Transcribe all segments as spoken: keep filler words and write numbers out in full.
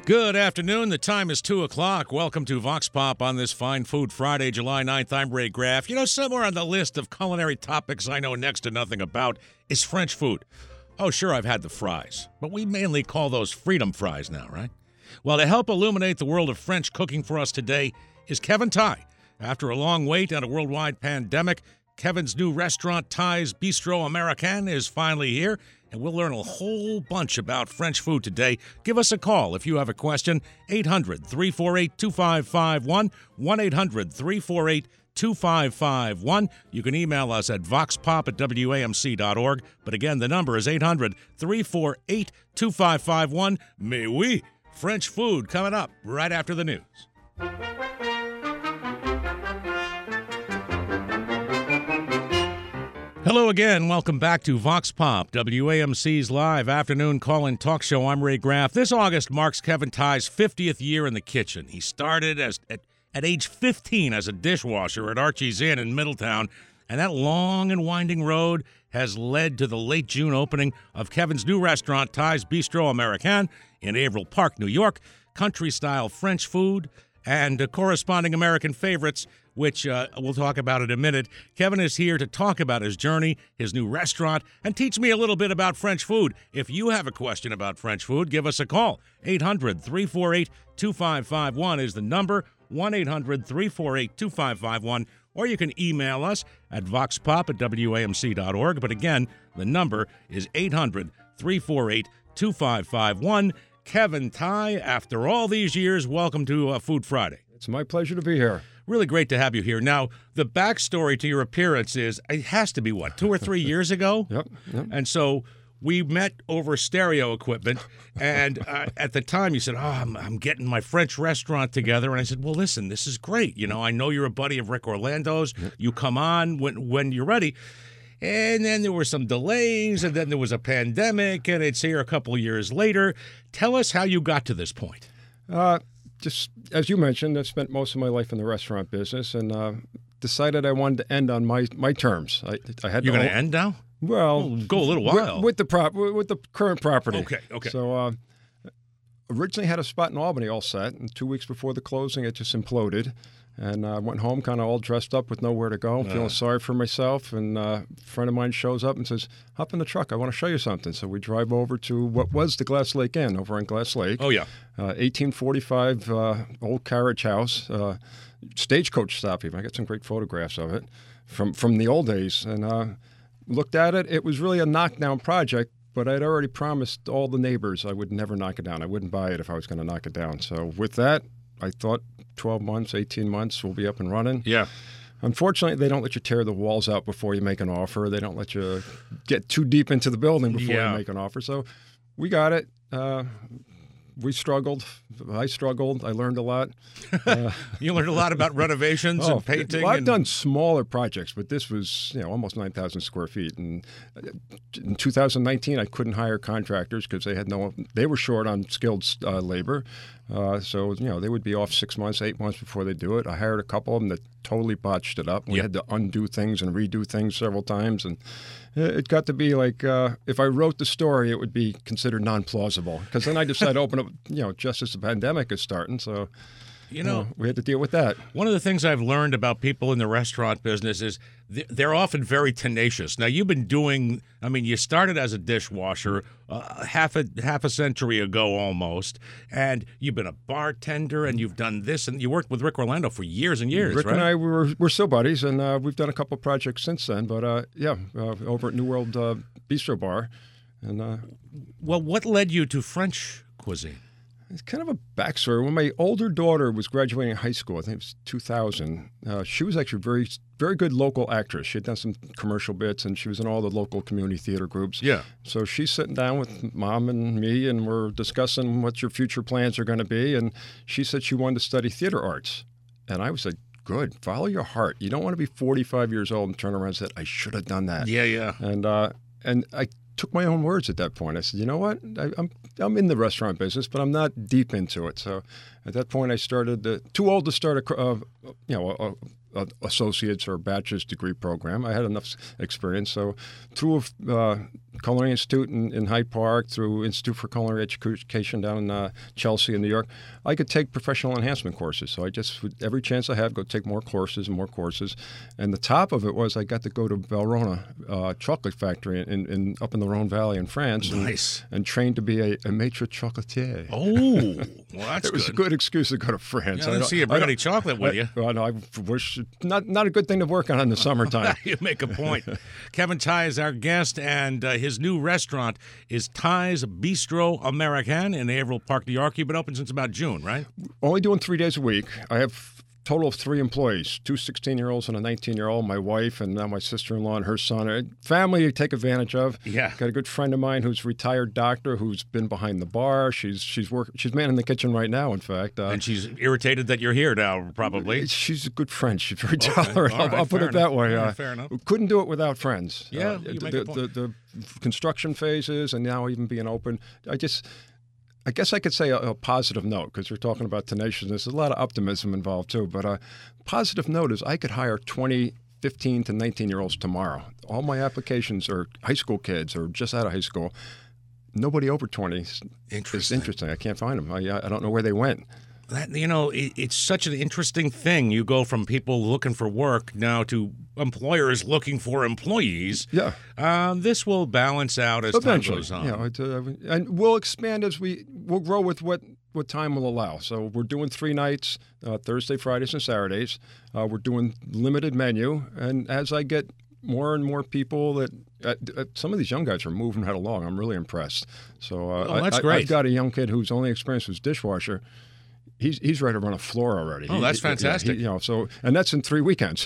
Good afternoon. The time is two o'clock. Welcome to Vox Pop on this fine Food Friday, July ninth. I'm Ray Graff. You know, somewhere on the list of culinary topics I know next to nothing about is French food. Oh, sure, I've had the fries, but we mainly call those freedom fries now, right? Well, to help illuminate the world of French cooking for us today is Kevin Tighe. After a long wait and a worldwide pandemic, Kevin's new restaurant, Tighe's Bistro Americain, is finally here, and we'll learn a whole bunch about French food today. Give us a call if you have a question, eight hundred, three four eight, two five five one, one eight hundred, three four eight, two five five one. You can email us at voxpop at W A M C dot org, but again, the number is eight hundred, three four eight, two five five one. Mais oui, French food coming up right after the news. Hello again. Welcome back to Vox Pop, W A M C's live afternoon call-in talk show. I'm Ray Graff. This August marks Kevin Tighe's fiftieth year in the kitchen. He started as at, at age fifteen as a dishwasher at Archie's Inn in Middletown, and that long and winding road has led to the late June opening of Kevin's new restaurant, Tighe's Bistro Americain, in Averill Park, New York. Country-style French food and uh, corresponding American favorites, which uh, we'll talk about in a minute. Kevin is here to talk about his journey, his new restaurant, and teach me a little bit about French food. If you have a question about French food, give us a call. eight hundred, three four eight, two five five one is the number, one eight hundred, three four eight, two five five one, or you can email us at voxpop at W A M C dot org. But again, the number is eight hundred, three four eight, two five five one. Kevin Tighe, after all these years, welcome to uh, Food Friday. It's my pleasure to be here. Really great to have you here. Now, the backstory to your appearance is, it has to be, what, two or three years ago? Yep, yep. And so we met over stereo equipment, and uh, at the time you said, oh, I'm, I'm getting my French restaurant together. And I said, well, listen, this is great. You know, I know you're a buddy of Rick Orlando's. Yep. You come on when when you're ready. And then there were some delays, and then there was a pandemic, and it's here a couple of years later. Tell us how you got to this point. Uh, just as you mentioned, I spent most of my life in the restaurant business, and uh, decided I wanted to end on my, my terms. I, I had You're to going to end now? Well, well, go a little while with, with the prop with the current property. Okay, okay. So uh, originally had a spot in Albany all set, and two weeks before the closing, it just imploded. And I uh, went home kind of all dressed up with nowhere to go, uh. feeling sorry for myself. And uh, a friend of mine shows up and says, hop in the truck. I want to show you something. So we drive over to what was the Glass Lake Inn over on Glass Lake. Oh, yeah. Uh, eighteen forty-five uh, old carriage house, uh, stagecoach stop even. I got some great photographs of it from, from the old days. And uh, looked at it. It was really a knockdown project. But I'd already promised all the neighbors I would never knock it down. I wouldn't buy it if I was going to knock it down. So with that, I thought twelve months, eighteen months, we'll be up and running. Yeah. Unfortunately, they don't let you tear the walls out before you make an offer. They don't let you get too deep into the building before yeah. you make an offer. So we got it. Uh, we struggled. I struggled. I learned a lot. Uh, you learned a lot about renovations oh, and painting. Well, I've and... done smaller projects, but this was, you know, almost nine thousand square feet. And in two thousand nineteen, I couldn't hire contractors because they had no. They were short on skilled uh, labor. Uh, so, you know, they would be off six months, eight months before they do it. I hired a couple of them that totally botched it up. We yep. had to undo things and redo things several times. And it got to be like, uh, if I wrote the story, it would be considered non-plausible. Because then I decided to open up, you know, just as the pandemic is starting. So, you know, you know, we had to deal with that. One of the things I've learned about people in the restaurant business is they're often very tenacious. Now, you've been doing, I mean, you started as a dishwasher uh, half a half a century ago almost, and you've been a bartender, and you've done this, and you worked with Rick Orlando for years and years, Rick right? and I, we were, we're still buddies, and uh, we've done a couple of projects since then. But, uh, yeah, uh, over at New World uh, Bistro Bar. And uh, well, what led you to French cuisine? It's kind of a backstory. When my older daughter was graduating high school, I think it was two thousand, uh, she was actually a very, very good local actress. She had done some commercial bits, and she was in all the local community theater groups. Yeah. So she's sitting down with Mom and me, and we're discussing what your future plans are going to be. And she said she wanted to study theater arts. And I was like, good, follow your heart. You don't want to be forty-five years old and turn around and say, I should have done that. Yeah, yeah. And, uh, and I took my own words at that point. I said, you know what? I, I'm I'm in the restaurant business, but I'm not deep into it. So at that point, I started uh, too old to start a uh, you know a, a associate's or bachelor's degree program. I had enough experience, so through a uh, Culinary Institute in, in Hyde Park, through Institute for Culinary Education down in uh, Chelsea in New York, I could take professional enhancement courses. So I just, would, every chance I have, go take more courses and more courses. And the top of it was I got to go to Valrhona uh, Chocolate Factory in, in up in the Rhone Valley in France. Nice. And, and train to be a, a maître chocolatier. Oh, well, that's It was good. a good excuse to go to France. Yeah, I didn't see you bring any chocolate with I, you. Well, no, I wish not not a good thing to work on in the summertime. You make a point. Kevin Tighe is our guest, and uh, his new restaurant is Tighe's Bistro American in Haverhill Park, New York. You've been open since about June, right? Only doing three days a week. I have a total of three employees, two sixteen-year-olds and a nineteen-year-old, my wife, and now my sister-in-law and her son. A family you take advantage of. Yeah. Got a good friend of mine who's a retired doctor who's been behind the bar. She's she's work, she's manning the kitchen right now, in fact. Uh, And she's irritated that you're here now, probably. She's a good friend. She's very Okay. tolerant. All I'll, right, I'll put fair it that enough. way. All right, Uh, fair enough. Couldn't do it without friends. Yeah, Uh, you the, make a the, point. the, the construction phases and now even being open. I just, I guess I could say a, a positive note because we're talking about tenaciousness. There's a lot of optimism involved too. But a positive note is I could hire twenty, fifteen to nineteen-year-olds tomorrow. All my applications are high school kids or just out of high school. Nobody over twenty is Interesting. interesting. I can't find them. I, I don't know where they went. That, you know, it, it's such an interesting thing. You go from people looking for work now to employers looking for employees. Yeah. Um, this will balance out as Eventually, time goes on. you know, it, uh, and we'll expand as we we'll grow with what, what time will allow. So we're doing three nights, uh, Thursday, Fridays, and Saturdays. Uh, we're doing limited menu, and as I get more and more people that uh, uh, some of these young guys are moving right along. I'm really impressed. So uh, Oh, that's I, great. I've got a young kid whose only experience was dishwasher. He's he's ready to run a floor already. Oh, He- that's he- yeah, fantastic. he- you know, so and that's in three weekends.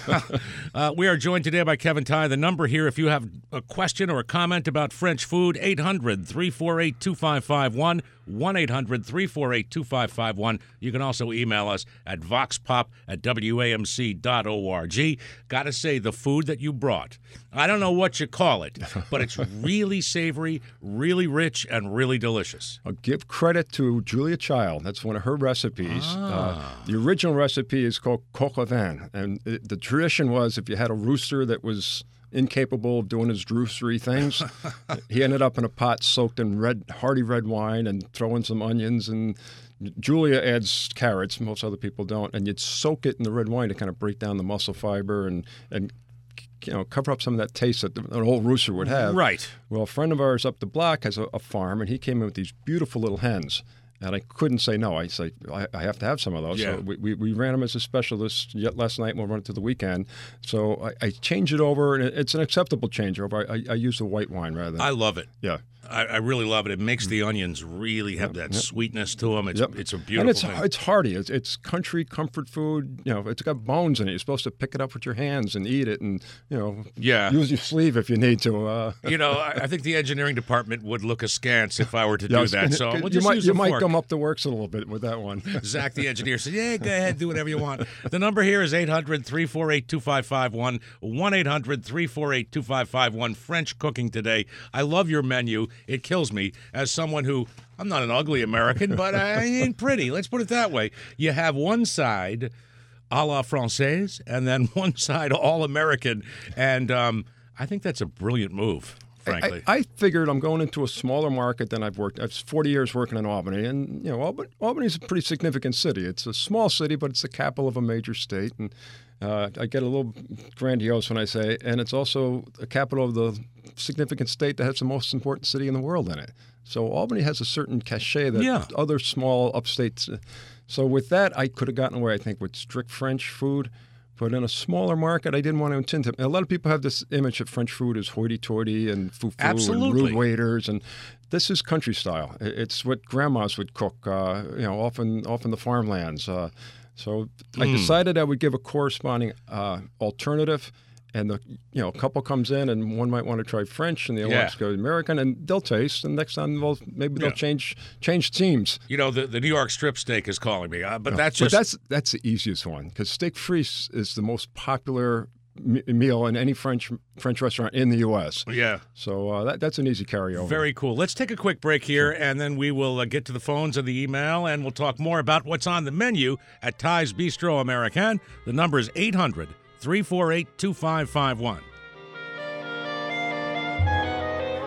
uh, we are joined today by Kevin Tighe. The number here, if you have a question or a comment about French food, eight hundred, three four eight, two five five one, one eight hundred, three four eight, two five five one. You can also email us at voxpop at W A M C dot org. Got to say, the food that you brought, I don't know what you call it, but it's really savory, really rich, and really delicious. I'll give credit to Julia Child. That's one of her recipes. Ah. Uh, the original recipe is called coq au vin. And it, the tradition was if you had a rooster that was incapable of doing his roostery things, he ended up in a pot soaked in red, hearty red wine and throw in some onions. And Julia adds carrots. Most other people don't. And you'd soak it in the red wine to kind of break down the muscle fiber and, and you know, cover up some of that taste that an old rooster would have. Right. Well, a friend of ours up the block has a, a farm, and he came in with these beautiful little hens. And I couldn't say no. I say, I, I have to have some of those. Yeah. So we, we, we ran them as a specialist yet last night, and we'll run it to the weekend. So I, I change it over, and it's an acceptable change over. I, I use the white wine rather than. I love it. yeah. I, I really love it. It makes the onions really have that sweetness to them. It's Yep. it's a beautiful And it's thing. it's hearty. It's, it's country comfort food. You know, it's got bones in it. You're supposed to pick it up with your hands and eat it, and you know, Yeah. use your sleeve if you need to. Uh, You know, I, I think the engineering department would look askance if I were to yeah, do that. So we'll you just might use you a might fork. come up the works a little bit with that one. Zach, the engineer, said, yeah, go ahead, do whatever you want. The number here is eight hundred, three four eight, two five five one, one eight hundred, three four eight, two five five one. French cooking today. I love your menu. It kills me as someone who, I'm not an ugly American, but I ain't pretty. Let's put it that way. You have one side a la Française and then one side all American. And um, I think that's a brilliant move, frankly. I, I figured I'm going into a smaller market than I've worked. I've forty years working in Albany, and you know, Albany, Albany's a pretty significant city. It's a small city, but it's the capital of a major state, and uh, I get a little grandiose when I say, and it's also the capital of the significant state that has the most important city in the world in it. So Albany has a certain cachet that Yeah. other small upstates. So with that, I could have gotten away, I think, with strict French food. But in a smaller market, I didn't want to intend to. A lot of people have this image that French food is hoity-toity and foo-foo Absolutely. and rude waiters, and this is country style. I- It's what grandmas would cook, uh, you know, often often the farmlands. Uh, so I decided I would give a corresponding uh, alternative. And the you know couple comes in, and one might want to try French, and the other Yeah. wants to go American, and they'll taste. And next time, they'll maybe they'll Yeah. change change teams. You know, the, the New York strip steak is calling me, uh, but that's But just that's that's the easiest one because steak frise is the most popular me- meal in any French French restaurant in the U S. yeah. So uh, that that's an easy carryover. Very cool. Let's take a quick break here, and then we will uh, get to the phones and the email, and we'll talk more about what's on the menu at Tighe's Bistro American. The number is eight hundred, three four eight, two five five one.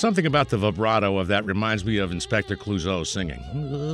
Something about the vibrato of that reminds me of Inspector Clouseau singing.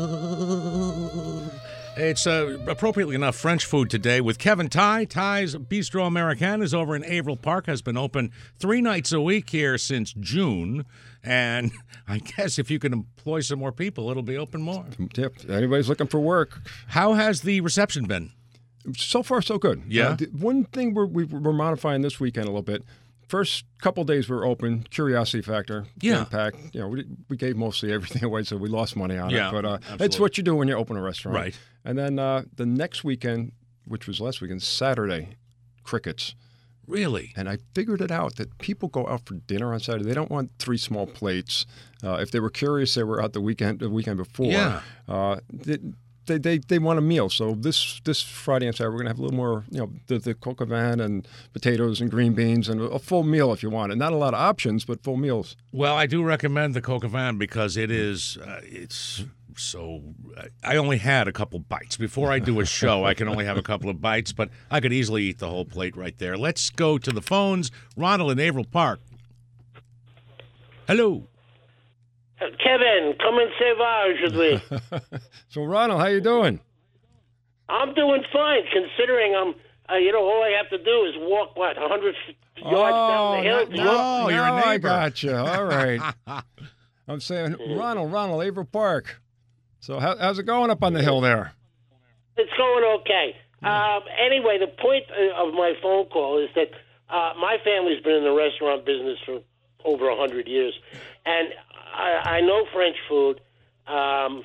It's uh, appropriately enough French food today with Kevin Ty. Ty's Bistro Americain is over in Averill Park, has been open three nights a week here since June. And I guess if you can employ some more people, it'll be open more. Yep. Anybody's looking for work. How has the reception been? So far, so good. Yeah. Uh, the one thing we're, we're modifying this weekend a little bit. First couple days we were open, curiosity factor, yeah. impact. You know, we, we gave mostly everything away, so we lost money on yeah, it. But uh, absolutely. It's what you do when you open a restaurant. Right. And then uh, the next weekend, which was last weekend, Saturday, crickets. Really? And I figured it out that people go out for dinner on Saturday. They don't want three small plates. Uh, if they were curious, they were out the weekend the weekend before. Yeah. Uh, they, They, they they want a meal, so this this Friday and Saturday we're gonna have a little more, you know, the the coq au vin and potatoes and green beans and a full meal if you want, and not a lot of options, but full meals. Well, I do recommend the coq au vin because it is uh, it's so. I only had a couple bites before I do a show. I can only have a couple of bites, but I could easily eat the whole plate right there. Let's go to the phones. Ronald in Averill Park. Hello. Kevin, come and save ours, should we? So, Ronald, how you doing? I'm doing fine, considering I'm, uh, you know, all I have to do is walk, what, one hundred yards oh, down the hill? No, no, no, you're a I neighbor. got you. All right. I'm saying, Ronald, Ronald, Averill Park. So how, how's it going up on the hill there? It's going okay. Um, anyway, the point of my phone call is that uh, my family's been in the restaurant business for over one hundred years, and I, I know French food, um,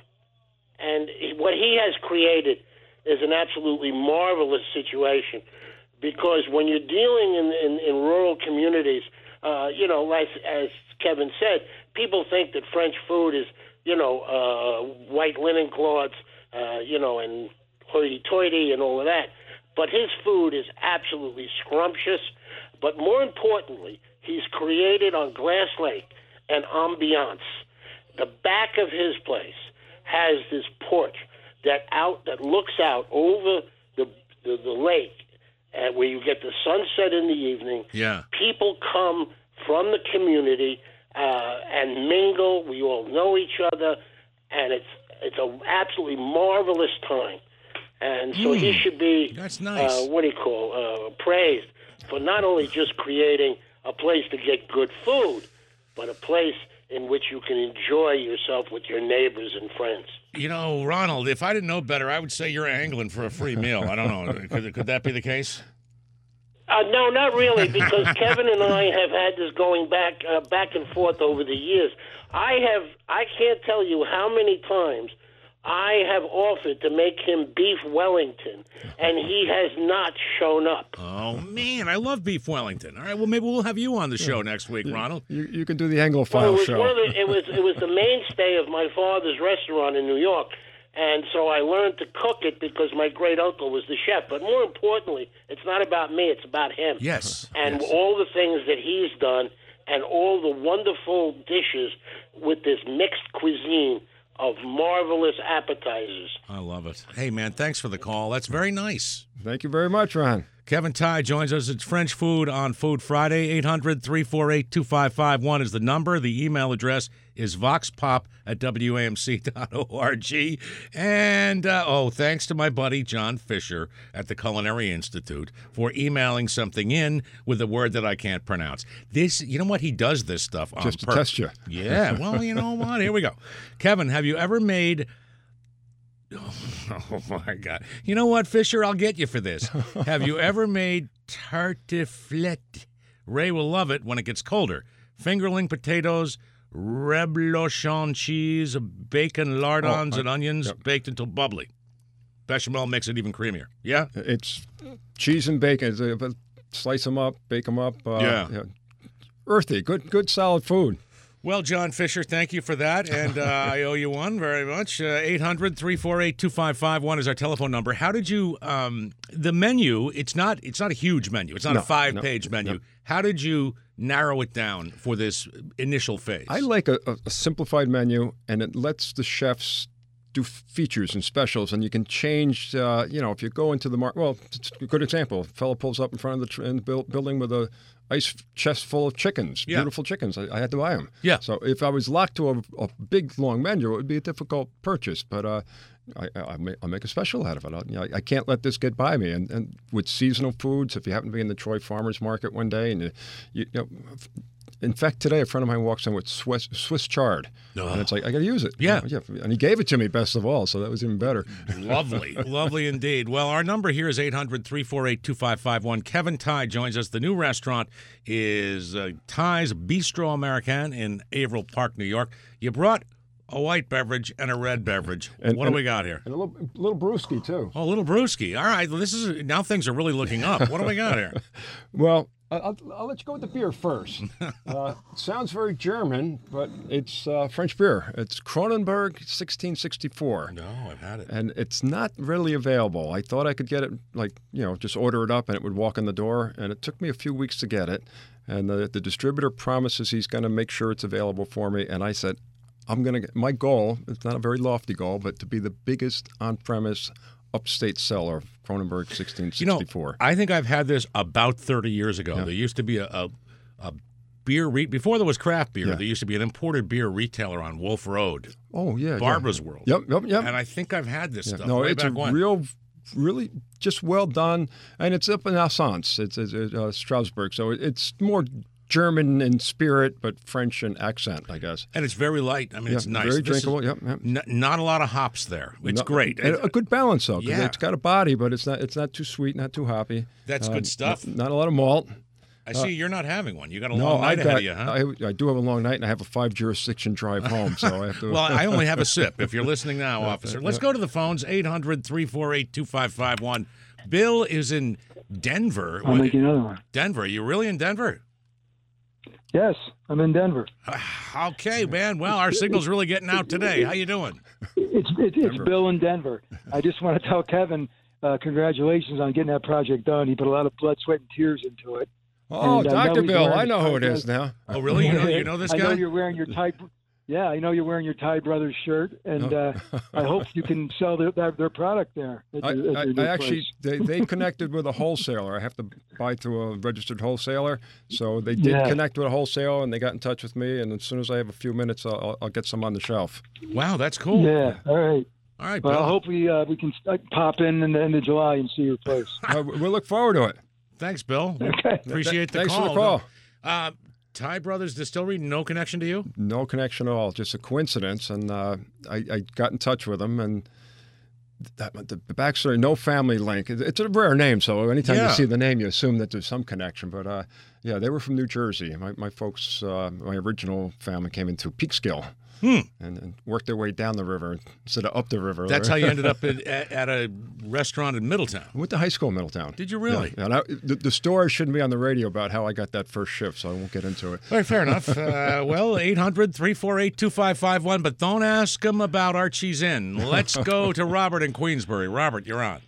and what he has created is an absolutely marvelous situation, because when you're dealing in, in, in rural communities, uh, you know, like, as Kevin said, people think that French food is, you know, uh, white linen cloths, uh, you know, and hoity-toity and all of that. But his food is absolutely scrumptious. But more importantly, he's created on Glass Lake an ambiance. The back of his place has this porch that out that looks out over the the, the lake, uh, where you get the sunset in the evening. Yeah. People come from the community uh, and mingle. We all know each other, and it's it's an absolutely marvelous time. And so mm, he should be, that's nice. uh, what do you call, uh, praised for not only just creating a place to get good food, but a place in which you can enjoy yourself with your neighbors and friends. You know, Ronald, if I didn't know better, I would say you're angling for a free meal. I don't know. Could, could that be the case? Uh, no, not really, because Kevin and I have had this going back uh, back and forth over the years. I have, I can't tell you how many times I have offered to make him beef Wellington, and he has not shown up. Oh, man, I love beef Wellington. All right, well, maybe we'll have you on the show next week, Ronald. You, you can do the Anglophile well, it was show. One of the, it, was, it was the mainstay of my father's restaurant in New York, and so I learned to cook it because my great-uncle was the chef. But more importantly, it's not about me, it's about him. Yes. And yes. all the things that he's done and all the wonderful dishes with this mixed cuisine of marvelous appetizers. I love it. Hey, man, thanks for the call. That's very nice. Thank you very much, Ron. Kevin Ty joins us. It's French Food on Food Friday. eight hundred, three four eight, two five five one is the number. The email address is voxpop at W A M C dot org. And, uh, oh, thanks to my buddy John Fisher at the Culinary Institute for emailing something in with a word that I can't pronounce. This, you know what? He does this stuff on Just to purpose. test you. Yeah, well, you know what? Here we go. Kevin, have you ever made... Oh, my God. You know what, Fisher? I'll get you for this. Have you ever made tartiflette? Ray will love it when it gets colder. Fingerling potatoes, reblochon cheese, bacon, lardons, oh, I, and onions yep. baked until bubbly. Bechamel makes it even creamier. Yeah? It's cheese and bacon. It's, slice them up, bake them up. Uh, yeah. yeah. Earthy, good, good, solid food. Well, John Fisher, thank you for that, and uh, I owe you one very much. Uh, eight hundred, three four eight, two five five one is our telephone number. How did you, um, the menu, it's not it's not a huge menu. It's not no, a five-page no, menu. No. How did you narrow it down for this initial phase? I like a, a simplified menu, and it lets the chefs do features and specials, and you can change. Uh, you know, if you go into the market, well, it's a good example. A fellow pulls up in front of the tr- in the build, building with a ice chest full of chickens, Yeah. beautiful chickens. I, I had to buy them. Yeah. So if I was locked to a, a big long menu, it would be a difficult purchase. But uh, I, I, make, I make a special out of it. I, you know, I can't let this get by me. And, and with seasonal foods, if you happen to be in the Troy Farmers Market one day, and you, you, you know. In fact, today a friend of mine walks in with Swiss, Swiss chard, Oh. and it's like I got to use it. Yeah. You know, yeah, and he gave it to me best of all, so that was even better. Lovely, lovely indeed. Well, our number here is eight hundred, three four eight, two five five one. Kevin Tighe joins us. The new restaurant is uh, Tighe's Bistro Americain in Averill Park, New York. You brought a white beverage and a red beverage. And, what and, do we got here? And a little, little brewski too. Oh, a little brewski. All right, well, this is now things are really looking up. What do we got here? Well, I'll, I'll let you go with the beer first. Uh, it sounds very German, but it's uh, French beer. It's Kronenberg sixteen sixty-four. No, I've had it. And it's not readily available. I thought I could get it, like, you know, just order it up and it would walk in the door. And it took me a few weeks to get it. And the, the distributor promises he's going to make sure it's available for me. And I said, I'm going to get my goal, it's not a very lofty goal, but to be the biggest on-premise upstate seller of Kronenberg sixteen sixty-four. You know, I think I've had this about thirty years ago. Yeah. There used to be a, a, a beer, re- before there was craft beer, Yeah. there used to be an imported beer retailer on Wolf Road, Oh, yeah. Barbara's yeah. World. Yep, yep, yep. And I think I've had this Yeah. stuff No, way it's back a when. real, really just well done. And it's up in Alsace. It's, it's uh, Strasbourg. So it's more German in spirit, but French in accent, I guess. And it's very light. I mean, Yeah, it's nice. very This is drinkable. Yep, yep. n- not a lot of hops there. It's No- great. and a good balance though, 'cause Yeah. it's got a body, but it's not it's not too sweet, not too hoppy. That's Uh, good stuff. Not, not a lot of malt. I see you're not having one. You got a No, long night I ahead got. of you, huh? I, I do have a long night, and I have a five jurisdiction drive home, so I have to. Well, I only have a sip. If you're listening now, officer. Let's go to the phones, eight hundred, three four eight, two five five one. Bill is in Denver. I'll make you another one. Denver. Are you really in Denver? Yes, I'm in Denver. Okay, man. Well, our signal's really getting out today. How you doing? It's it's, it's Bill in Denver. I just want to tell Kevin, uh, congratulations on getting that project done. He put a lot of blood, sweat, and tears into it. oh, and, uh, now Doctor he's Bill, wearing I know the who it Tide is now. Oh, really? You know, you know this I know guy? you're wearing your Tide. Yeah, I know you're wearing your Tide Brothers shirt, and uh, I hope you can sell their their, their product there. At I, your, at I, your new I actually place. they, they connected with a wholesaler. I have to buy through a registered wholesaler, so they did Yeah. connect with a wholesaler, and they got in touch with me. And as soon as I have a few minutes, I'll, I'll- I'll get some on the shelf. Wow, that's cool. Yeah. All right. All right, Bill. Well, hopefully uh, we can uh, pop in in the end of July and see your place. Uh, we look forward to it. Thanks, Bill. We Okay. Appreciate the Thanks call. for the call. Uh, Thai Brothers Distillery, no connection to you? No connection at all, just a coincidence. And uh, I, I got in touch with them, and that, the, the backstory, no family link. It- It's a rare name, so anytime Yeah. you see the name, you assume that there's some connection. But uh, yeah, they were from New Jersey. My, my folks, uh, my original family came into Peekskill. Hmm. And, and worked their way down the river instead of up the river. That's how you ended up at, at a restaurant in Middletown. I went to high school in Middletown. Did you really? Yeah. And I, the, the story shouldn't be on the radio about how I got that first shift, so I won't get into it. All right, fair enough. Uh, well, eight hundred, three four eight, two five five one, but don't ask him about Archie's Inn. Let's go to Robert in Queensbury. Robert, you're on.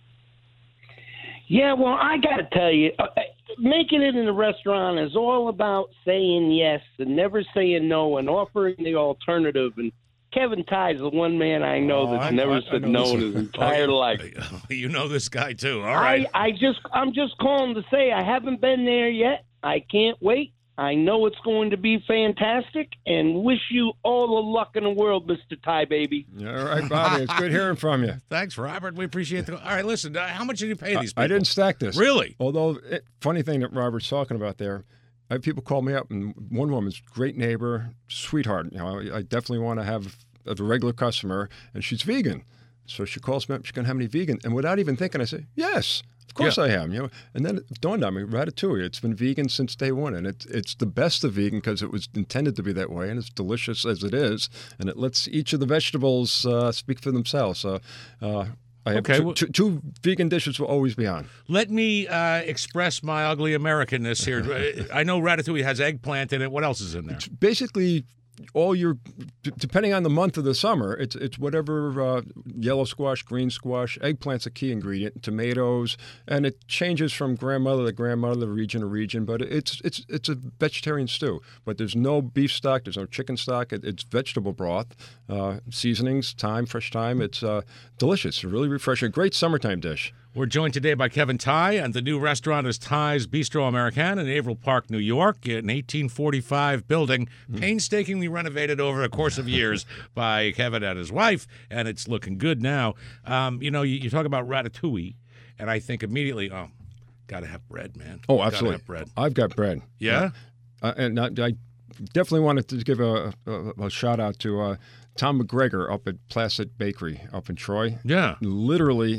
Yeah, well, I got to tell you, uh, making it in a restaurant is all about saying yes and never saying no and offering the alternative. And Kevin Tighe is the one man I know Oh, that's I- never I- I said know no in this- his entire life. You know this guy, too. All right. I, I just, I'm just calling to say I haven't been there yet. I can't wait. I know it's going to be fantastic, and wish you all the luck in the world, Mister Tighe, baby. Yeah, all right, Bobby. It's good hearing from you. Thanks, Robert. We appreciate the. All right, listen. Uh, how much did you pay these people? I didn't stack this. Really? Although, it, funny thing that Robert's talking about there, I have people call me up, and one woman's great neighbor, sweetheart. You know, I, I definitely want to have a regular customer, and she's vegan. So she calls me up. She's going to have any vegan? And without even thinking, I say, yes, of course Yeah. I am. You know, and then it dawned on me, Ratatouille. It's been vegan since day one, and it's it's the best of vegan because it was intended to be that way, and it's delicious as it is, and it lets each of the vegetables uh, speak for themselves. So. Uh, I have Okay, two, well- two, two vegan dishes will always be on. Let me uh, express my ugly Americanness here. I know Ratatouille has eggplant in it. What else is in there? Basically, all your, d- depending on the month of the summer, it's it's whatever uh, yellow squash, green squash, eggplant's a key ingredient, tomatoes, and it changes from grandmother to grandmother, region to region. But it's it's it's a vegetarian stew. But there's no beef stock, there's no chicken stock. It, it's vegetable broth, uh, seasonings, thyme, fresh thyme. It's uh, delicious, really refreshing, great summertime dish. We're joined today by Kevin Tighe, and the new restaurant is Tighe's Bistro Americana in Averill Park, New York, an eighteen forty-five building, painstakingly renovated over a course of years by Kevin and his wife, and it's looking good now. Um, you know, you, you talk about ratatouille, and I think immediately, oh, got to have bread, man. Oh, Gotta absolutely. have bread. I've got bread. Yeah? Uh, and I, I definitely wanted to give a, a, a shout out to uh, Tom McGregor up at Placid Bakery up in Troy. Yeah. Literally,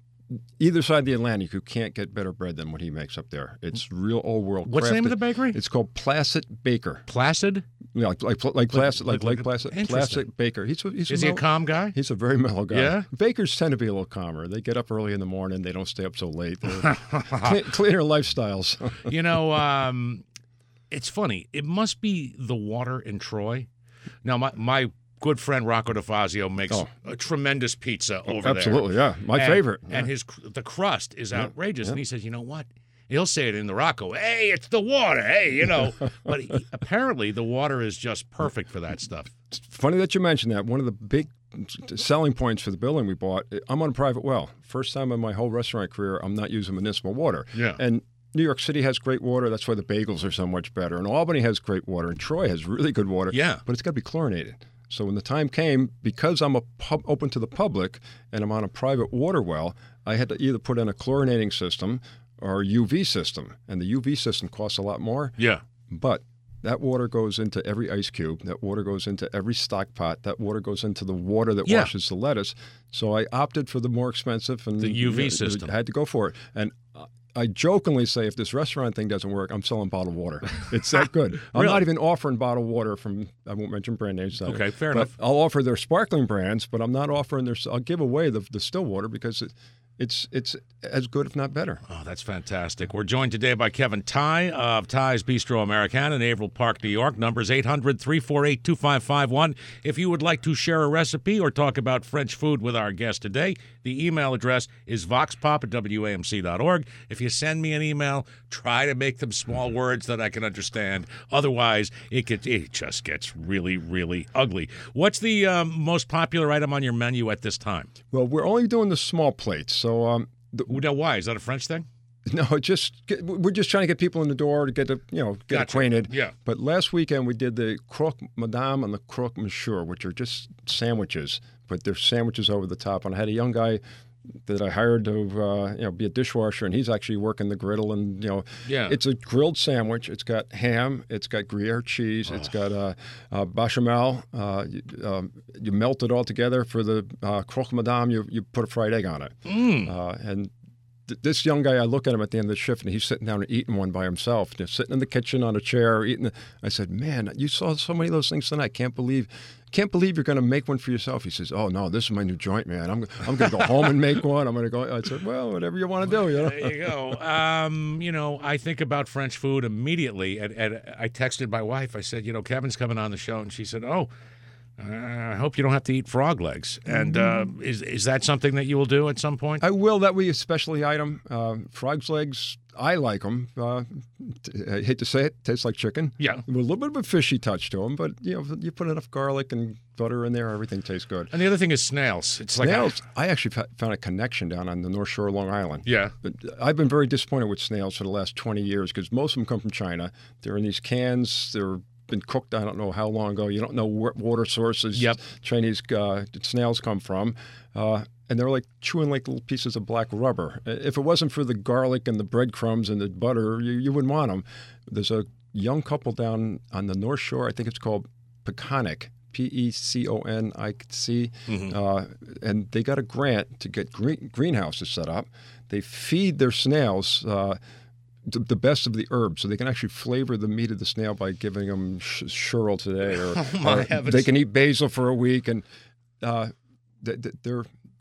either side of the Atlantic, you can't get better bread than what he makes up there. It's real old world. What's the name of crafted. the bakery? It's called Placid Baker. Placid? Yeah, like like like Placid, like, like- like Placid, interesting. Placid Baker. He's he's Is he a mellow- calm guy? He's a very mellow guy. Yeah? Bakers tend to be a little calmer. They get up early in the morning. They don't stay up so late. They're clean, cleaner lifestyles. You know, um, it's funny. It must be the water in Troy. Now, my, my good friend Rocco DeFazio makes Oh. a tremendous pizza over there. Absolutely, yeah. My And- favorite. And Yeah. his cr- the crust is Yeah, outrageous. yeah. And he says, you know what? He'll say it in the Rocco. Hey, it's the water. Hey, you know. But he, apparently the water is just perfect for that stuff. It's funny that you mentioned that. One of the big selling points for the building we bought, I'm on a private well. First time in my whole restaurant career, I'm not using municipal water. Yeah. And New York City has great water. That's why the bagels are so much better. And Albany has great water. And Troy has really good water. Yeah. But it's got to be chlorinated. So when the time came, because I'm a pub, open to the public and I'm on a private water well, I had to either put in a chlorinating system or a U V system. And the U V system costs a lot more. Yeah. But that water goes into every ice cube. That water goes into every stock pot. That water goes into the water that Yeah. washes the lettuce. So I opted for the more expensive and The U V yeah, system. I had to go for it. And I jokingly say, if this restaurant thing doesn't work, I'm selling bottled water. It's that good. I'm Really? not even offering bottled water from, I won't mention brand names. Okay, fair but enough. I'll offer their sparkling brands, but I'm not offering their, I'll give away the, the still water because it, it's it's as good, if not better. Oh, that's fantastic. We're joined today by Kevin Tighe of Tighe's Bistro Americana in Averill Park, New York. Numbers eight hundred, three four eight, two five five one. If you would like to share a recipe or talk about French food with our guest today, the email address is voxpop at W A M C dot org. If you send me an email, try to make them small words that I can understand. Otherwise, it gets, it just gets really, really ugly. What's the um, most popular item on your menu at this time? Well, we're only doing the small plates, so um, the, Now, why? Is that a French thing? no, it just get, we're just trying to get people in the door to get to, you know get Gotcha. acquainted. Yeah. But last weekend we did the croque madame and the croque monsieur, which are just sandwiches, but they're sandwiches over the top. And I had a young guy that I hired to uh, you know be a dishwasher, and he's actually working the griddle. And you know, Yeah. it's a grilled sandwich. It's got ham. It's got Gruyere cheese. It's got uh, uh, bechamel. Uh, you, um, you melt it all together for the uh, croque madame. You you put a fried egg on it. Mm. Uh, and th- this young guy, I look at him at the end of the shift, and he's sitting down and eating one by himself, just sitting in the kitchen on a chair eating. The, I said, "Man, you saw so many of those things tonight. Can't believe, can't believe you're going to make one for yourself." He says, "Oh no, this is my new joint, man. I'm I'm going to go home and make one. I'm going to go." I said, "Well, whatever you want to do, you know." There you go. Um, you know, I think about French food immediately, and, and I texted my wife. I said, "You know, Kevin's coming on the show," and she said, "Oh, uh, I hope you don't have to eat frog legs." And uh, is is that something that you will do at some point? I will. That would be a specialty item. Uh, frog's legs, I like them. Uh, t- I hate to say it, tastes like chicken. Yeah. With a little bit of a fishy touch to them, but you know, you put enough garlic and butter in there, everything tastes good. And the other thing is snails. It's like Snails, I actually fa- found a connection down on the North Shore of Long Island. yeah, But I've been very disappointed with snails for the last twenty years because most of them come from China. They're in these cans. They're been cooked I don't know how long ago. You don't know what water sources Yep. Chinese uh, snails come from. Uh, and they're like chewing like little pieces of black rubber. If it wasn't for the garlic and the breadcrumbs and the butter, you, you wouldn't want them. There's a young couple down on the North Shore. I think it's called Peconic. P E C O N I C, Mhm. uh, and they got a grant to get green, greenhouses set up. They feed their snails uh, the, the best of the herbs, so they can actually flavor the meat of the snail by giving them sh- churl today, or, Oh, my or heavens. they can eat basil for a week, and uh, they, they're they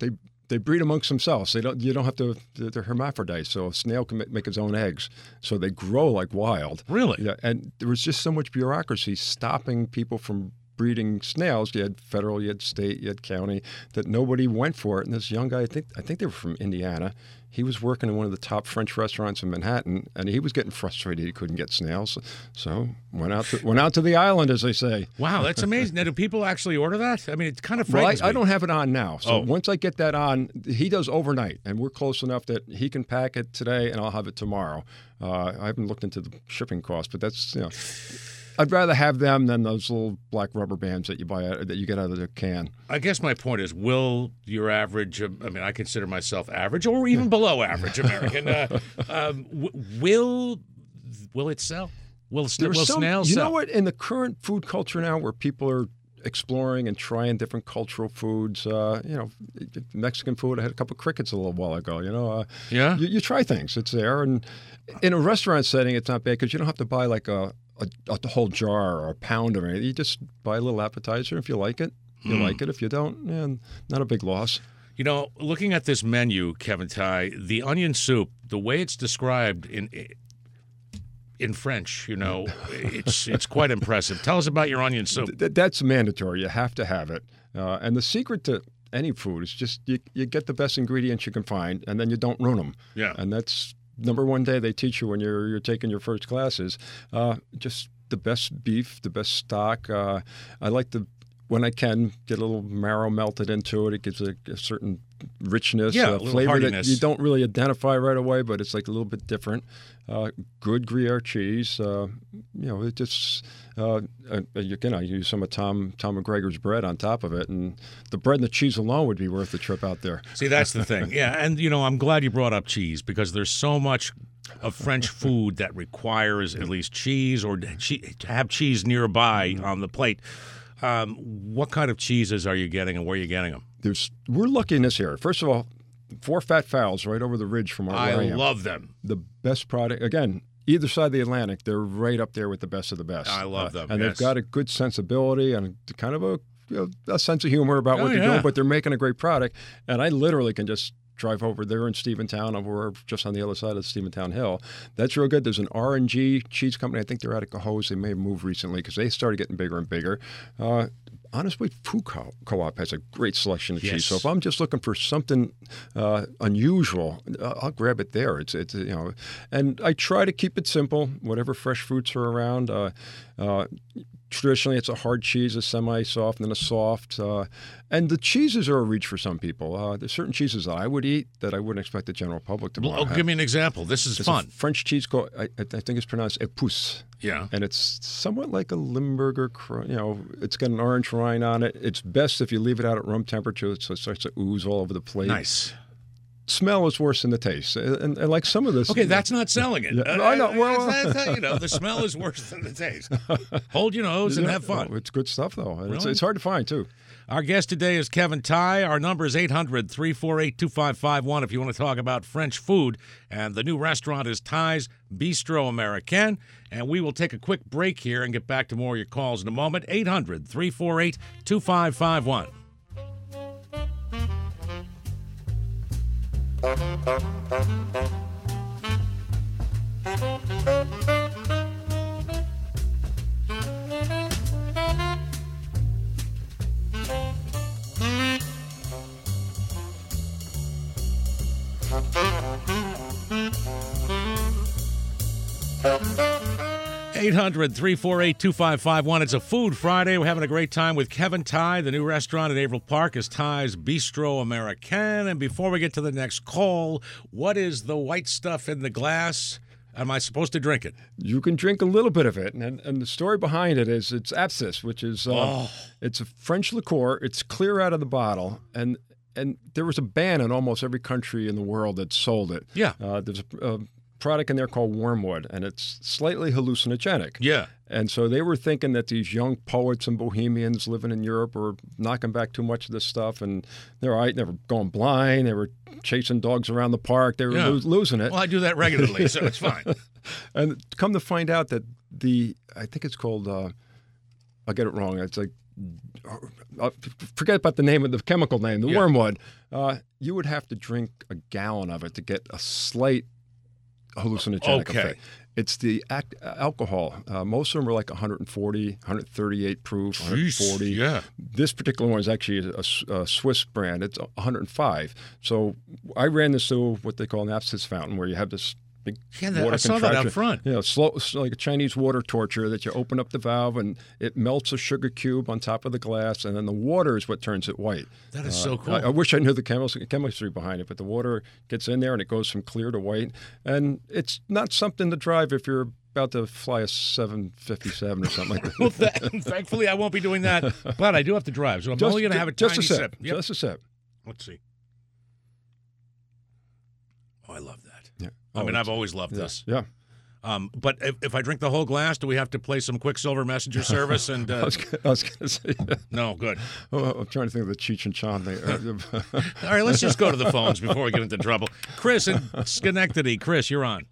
they breed amongst themselves. They don't. You don't have to. They're hermaphrodites, so a snail can make its own eggs. So they grow like wild. Really? Yeah. And there was just so much bureaucracy stopping people from breeding snails. You had federal, you had state, you had county, that nobody went for it. And this young guy, I think, I think they were from Indiana. He was working in one of the top French restaurants in Manhattan, and he was getting frustrated he couldn't get snails. So went out to, went out to the island, as they say. Wow, that's amazing. Now, do people actually order that? I mean, it kind of Well, I, frightens me. I don't have it on now. So Oh. once I get that on, he does overnight, and we're close enough that he can pack it today, and I'll have it tomorrow. Uh, I haven't looked into the shipping cost, but that's, you know, I'd rather have them than those little black rubber bands that you buy out, that you get out of the can. I guess my point is, will your average, um, I mean, I consider myself average or even below average American, uh, um, w- will will it sell? Will, sna- will There's some- snails you sell? know what? In the current food culture now, where people are exploring and trying different cultural foods, uh, you know, Mexican food. I had a couple of crickets a little while ago. You know, uh, Yeah? You, you try things. It's there, and in a restaurant setting, it's not bad because you don't have to buy like a, a, a whole jar or a pound of anything. You just buy a little appetizer. If you like it, you Hmm. like it. If you don't, yeah, not a big loss. You know, looking at this menu, Kevin Ty, the onion soup, the way it's described in in French, you know, it's it's quite impressive. Tell us about your onion soup. Th- that's mandatory. You have to have it. Uh, and the secret to any food is just you, you get the best ingredients you can find, and then you don't ruin them. Yeah. And that's number one day they teach you when you're you're taking your first classes. Uh, just the best beef, the best stock. Uh, I like to, when I can, get a little marrow melted into it. It gives a, a certain richness, Yeah, a uh, little flavor hardiness. that you don't really identify right away, but it's like a little bit different. Uh, good Gruyere cheese. Uh, you know, it just, uh, uh, you can I use some of Tom Tom McGregor's bread on top of it, and the bread and the cheese alone would be worth the trip out there. See, that's the thing. Yeah, and, you know, I'm glad you brought up cheese because there's so much of French food that requires at least cheese or che- to have cheese nearby on the plate. Um, what kind of cheeses are you getting and where are you getting them? There's we're lucky in this area. First of all, four fat fowls right over the ridge from our I where I am. love them. The best product, again, either side of the Atlantic, they're right up there with the best of the best. I love them, and yes. they've got a good sensibility and kind of a, you know, a sense of humor about Oh, what they're yeah. doing, but they're making a great product. And I literally can just drive over there in Steventown, and we're just on the other side of Steventown Hill. That's real good. There's an R and G cheese company. I think they're out of Cohoes. They may have moved recently because they started getting bigger and bigger. Uh, Honestly, Food Co- Co-op has a great selection of Yes. cheese. So if I'm just looking for something uh, unusual, uh, I'll grab it there. It's it's you know, and I try to keep it simple. Whatever fresh fruits are around. Uh, uh, traditionally, it's a hard cheese, a semi-soft, and then a soft. Uh, and the cheeses are a reach for some people. Uh, there's certain cheeses that I would eat that I wouldn't expect the general public to. Well, wanna oh, have. give me an example. This is There's a fun. French cheese called I, I think it's pronounced épouse. Yeah. And it's somewhat like a Limburger, cr- you know, it's got an orange rind on it. It's best if you leave it out at room temperature so it starts to ooze all over the plate. Nice. Smell is worse than the taste. And, and like some of this. Okay, that's not selling it. Yeah, Uh, I know. Well- that's- that's- you know, the smell is worse than the taste. Hold your nose and Yeah, have fun. no, it's good stuff, though. And It's, Really? it's hard to find, too. Our guest today is Kevin Ty. Our number is eight hundred, three four eight, two five five one if you want to talk about French food. And the new restaurant is Ty's Bistro Americain. And we will take a quick break here and get back to more of your calls in a moment. eight hundred, three four eight, two five five one. eight hundred, three four eight, two five five one. It's a Food Friday. We're having a great time with Kevin Ty. The new restaurant at Averill Park is Ty's Bistro Americain. And before we get to the next call, what is the white stuff in the glass? Am I supposed to drink it? You can drink a little bit of it. And, and the story behind it is it's abscess, which is uh, Oh. it's a French liqueur. It's clear out of the bottle. And and there was a ban in almost every country in the world that sold it. Yeah. Uh, there's a, a product in there called wormwood, and it's slightly hallucinogenic. Yeah. And so they were thinking that these young poets and bohemians living in Europe were knocking back too much of this stuff, and they're all right. They were going blind. They were chasing dogs around the park. They were Yeah. lo- losing it. Well, I do that regularly, so it's fine. And come to find out that the, I think it's called, uh, I'll get it wrong. It's like uh, forget about the name of the chemical name, the Yeah. wormwood. Uh, you would have to drink a gallon of it to get a slight hallucinogenic Okay. effect. It's the act, alcohol. Uh, most of them are like one forty, one thirty-eight proof, one forty. Jeez, yeah. This particular one is actually a, a Swiss brand. It's one hundred five. So I ran this through what they call an abscess fountain, where you have this big Yeah, that- water I saw that contraction. out front. You know, slow, it's like a Chinese water torture that you open up the valve and it melts a sugar cube on top of the glass, and then the water is what turns it white. That is so cool. I, I wish I knew the chemis- chemistry behind it, but the water gets in there and it goes from clear to white. And it's not something to drive if you're about to fly a seven fifty-seven or something like that. Well, th- thankfully, I won't be doing that. But I do have to drive, so I'm Just- only going to have a just tiny a sip. sip. Yep. Just a sip. Let's see. Oh, I love that. Yeah. I Oh, mean, I've it's- always loved yeah. this. Yeah. Um, but if, if I drink the whole glass, do we have to play some Quicksilver Messenger service? And I uh, was, I was going to say, no, good. oh, I'm trying to think of the Cheech and Chong thing. All right, let's just go to the phones before we get into trouble. Chris in Schenectady. Chris, you're on.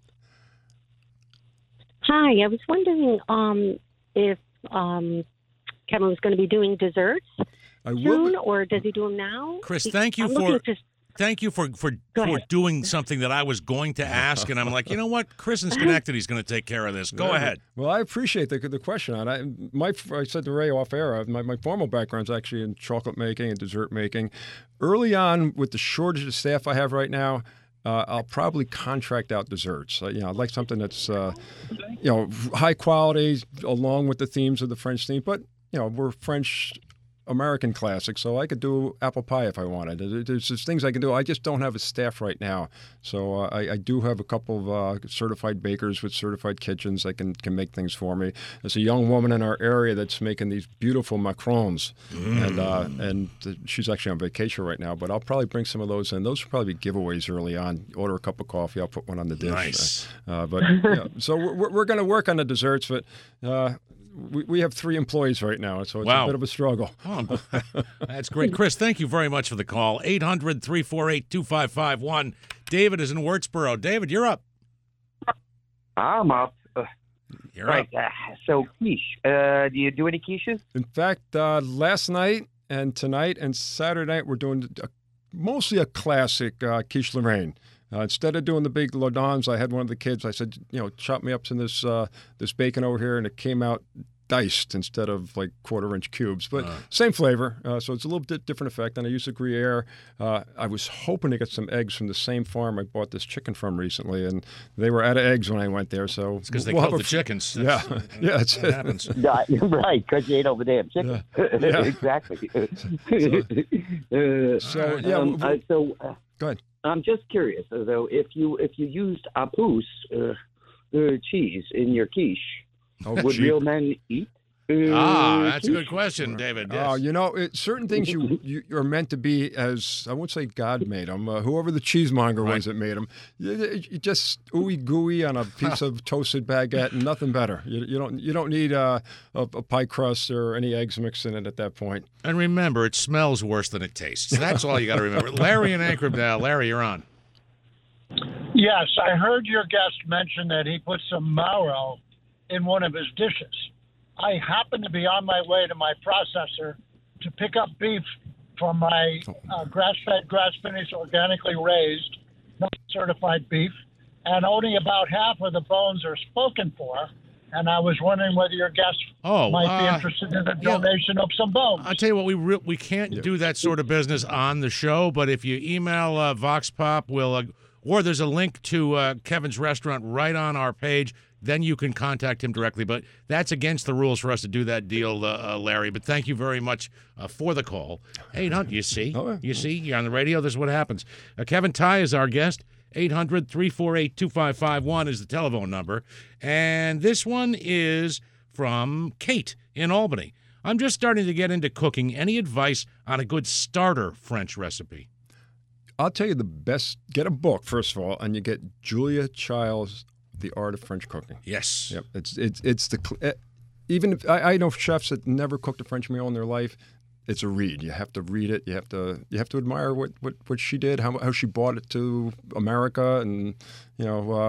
Hi, I was wondering um, if um, Kevin was going to be doing desserts I will. soon, or does he do them now? Chris, thank you I'm for looking to- thank you for for, Go for ahead. doing something that I was going to ask, and I'm like, you know what? Chris in Schenectady is going to take care of this. Go Yeah. ahead. Well, I appreciate the the question. And I my I said to Ray off air. My my formal background is actually in chocolate making and dessert making. Early on, with the shortage of staff I have right now, uh, I'll probably contract out desserts. Uh, you know, I'd like something that's uh, you know high quality, along with the themes of the French theme. But you know, we're French American classic, so I could do apple pie if I wanted. There- There's just things I can do. I just don't have a staff right now, so uh, I, I do have a couple of uh, certified bakers with certified kitchens that can, can make things for me. There's a young woman in our area that's making these beautiful macarons, and uh, and she's actually on vacation right now. But I'll probably bring some of those in. Those will probably be giveaways early on. Order a cup of coffee, I'll put one on the dish. Nice. Uh, but yeah, so we're, we're going to work on the desserts, but. Uh, we, we have three employees right now, so it's Wow. a bit of a struggle. Oh, that's great. Chris, thank you very much for the call. eight hundred, three four eight, two five five one. David is in Wurtsboro. David, you're up. I'm up. Uh, You're right. up. Uh, so quiche. Uh, do you do any quiches? In fact, uh, last night and tonight and Saturday night, we're doing a, mostly a classic uh, quiche Lorraine. Uh, instead of doing the big lardons, I had one of the kids. I said, you know, chop me up some this uh, this bacon over here, and it came out diced instead of like quarter inch cubes, but same flavor. Uh, so it's a little bit different effect. And I used a Gruyere. Uh, I was hoping to get some eggs from the same farm I bought this chicken from recently, and they were out of eggs when I went there. So It's because they we'll killed have the a- chickens. Yeah, That's- yeah, it's, That happens. Yeah, right, because you ate all the damn chicken. Yeah. exactly. uh, So yeah, um, w- uh, so uh, go ahead. I'm just curious, uh, though, if you if you used Apus uh, uh, cheese in your quiche, Oh, would cheap. real men eat? Uh, Ah, that's a quiche? good question, David. Oh, Yes. you know, it, certain things you, you are meant to be as, I won't say God made them, uh, whoever the cheesemonger Right. was that made them. You, you just ooey gooey on a piece of toasted baguette and nothing better. You, you don't you don't need uh, a, a pie crust or any eggs mixed in it at that point. And remember, it smells worse than it tastes. That's all you got to remember. Larry in Anchorage. Larry, you're on. Yes, I heard your guest mention that he put some marrow in one of his dishes. I happened to be on my way to my processor to pick up beef from my uh, grass-fed, grass-finished, organically raised, not certified beef, and only about half of the bones are spoken for. And I was wondering whether your guest Oh, might be uh, interested in a yeah. donation of some bones. I'll tell you what, we re- we can't do that sort of business on the show, but if you email uh, Vox Pop, we'll, uh, or there's a link to uh, Kevin's restaurant right on our page, then you can contact him directly. But that's against the rules for us to do that deal, uh, uh, Larry. But thank you very much uh, for the call. eight hundred, you see? Oh, yeah. You see? You're on the radio. This is what happens. Uh, Kevin Ty is our guest. eight hundred, three four eight, two five five one is the telephone number. And this one is from Kate in Albany. I'm just starting to get into cooking. Any advice on a good starter French recipe? I'll tell you the best, get a book, first of all, and you get Julia Child's The Art of French Cooking. Yes. Yep, it's it's it's the cl- eh, even if I, I know chefs that never cooked a French meal in their life. It's a read. You have to read it. You have to you have to admire what, what, what she did, how how she brought it to America, and you know uh,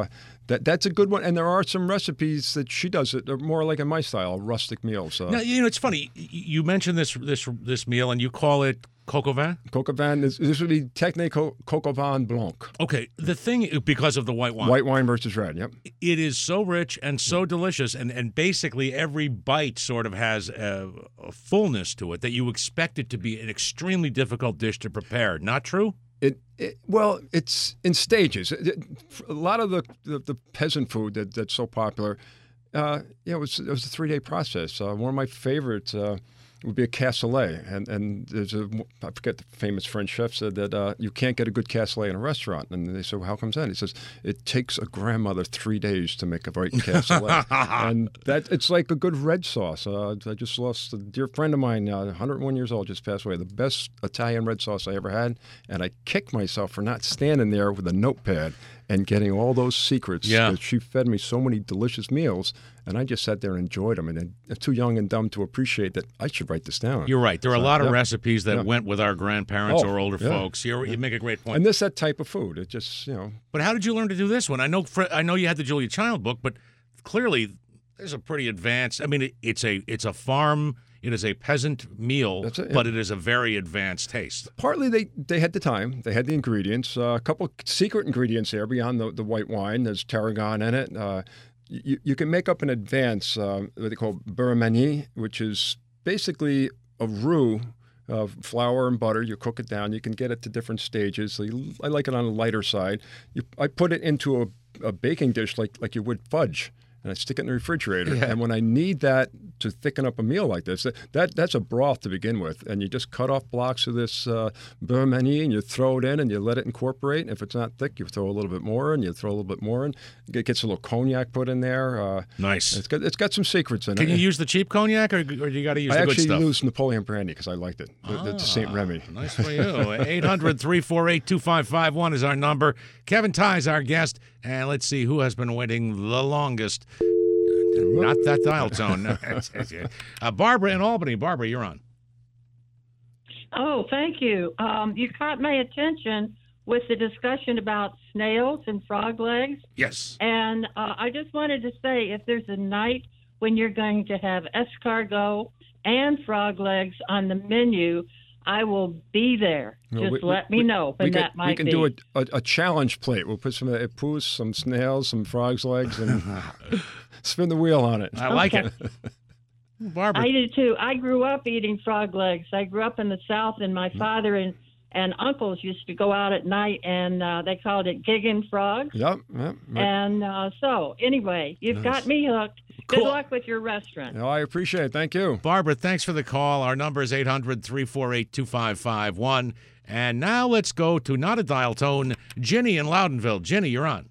that that's a good one. And there are some recipes that she does it. They're more like in my style, rustic meals. Uh, now, you know, it's funny. y- You mentioned this this this meal, and you call it coq au vin. Coq au vin, this, this would be technique co- coq au vin blanc. Okay, the thing because of the white wine, White wine versus red, yep. it is so rich and so delicious, and, and basically every bite sort of has a, a fullness to it that you expect it to be an extremely difficult dish to prepare. Not true? It, it well, it's in stages. It- it- a lot of the, the, the peasant food that, that's so popular, uh, yeah, it was it was a three day process. Uh, one of my favorites uh, would be a cassoulet, and and there's a I forget the famous French chef said that uh, you can't get a good cassoulet in a restaurant, and they said, well, how comes that? He says it takes a grandmother three days to make a right cassoulet, and that it's like a good red sauce. Uh, I just lost a dear friend of mine, uh, one hundred one years old, just passed away. The best Italian red sauce I ever had, and I kicked myself for not standing there with a notepad and getting all those secrets. Yeah. She fed me so many delicious meals, and I just sat there and enjoyed them. And I'm too young and dumb to appreciate that I should write this down. You're right. There are a So, lot of yeah. recipes that Yeah. went with our grandparents Oh, or older yeah. folks. You're, you make a great point. And this that type of food. It just, you know, But how did you learn to do this one? I know Fre- I know you had the Julia Child book, but clearly there's a pretty advanced. I mean, it, it's a it's a farm. It is a peasant meal, That's it, yeah. but it is a very advanced taste. partly they, they had the time. They had the ingredients. Uh, a couple secret ingredients there beyond the, the white wine. There's tarragon in it. Uh, you, you can make up in advance uh, what they call beurre manier, which is basically a roux of flour and butter. You cook it down. You can get it to different stages. So you, I like it on the lighter side. You, I put it into a, a baking dish like, like you would fudge. And I stick it in the refrigerator. Yeah. And when I need that to thicken up a meal like this, that that's a broth to begin with. And you just cut off blocks of this uh, beurre manier and you throw it in and you let it incorporate. And if it's not thick, you throw a little bit more in. You throw a little bit more in. It gets a little cognac put in there. Uh, Nice. it's got it's got some secrets in Can it. you use the cheap cognac, or, or you got to use I the good actually stuff? used Napoleon brandy because I liked it. The, the, the Saint Remy. Nice for you. eight hundred, three four eight, two five five one is our number. Kevin Ty is our guest. And let's see who has been waiting the longest. Not that dial tone. No. uh, Barbara in Albany. Barbara, you're on. Oh, thank you. Um, you caught my attention with the discussion about snails and frog legs. Yes. And uh, I just wanted to say, if there's a night when you're going to have escargot and frog legs on the menu, I will be there. Well, Just we- let we- me know when we can, that might We can be. do a, a, a challenge plate. We'll put some uh, poos, some snails, some frogs' legs, and spin the wheel on it. I like Okay. it. Barbara. I did too. I grew up eating frog legs. I grew up in the South, and my Mm. father and, and uncles used to go out at night, and uh, they called it gigging frogs. Yep, yep. right. And uh, so, anyway, you've Nice. got me hooked. Good Cool. luck with your restaurant. No, I appreciate it. Thank you. Barbara, thanks for the call. Our number is eight hundred, three four eight, two five five one. And now let's go to not a dial tone, Ginny in Loudonville. Ginny, you're on.